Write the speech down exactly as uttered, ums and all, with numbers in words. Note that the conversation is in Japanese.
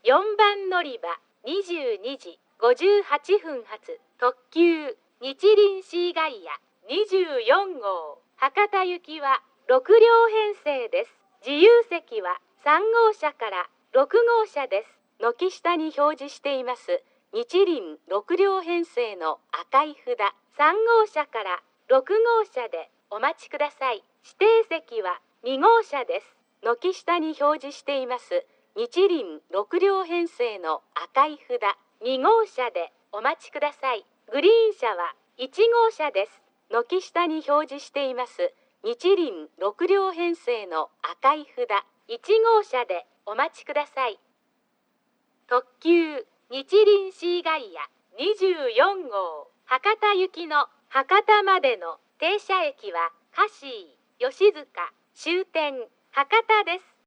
よんばん乗り場にじゅうにじごじゅうはっぷん発特急日輪シーガイアにじゅうよんごう博多行きはろくりょう編成です。自由席はさんごうしゃからろくごうしゃです。軒下に表示しています日輪ろくりょう編成の赤い札さんごうしゃからろくごうしゃでお待ちください。指定席はにごうしゃです。軒下に表示しています日輪ろくりょう編成の赤い札にごうしゃでお待ちください。グリーン車はいちごうしゃです。軒下に表示しています日輪ろくりょう編成の赤い札いちごうしゃでお待ちください。特急日輪シーガイアにじゅうよんごう博多行きの博多までの停車駅は香椎、吉塚、終点、博多です。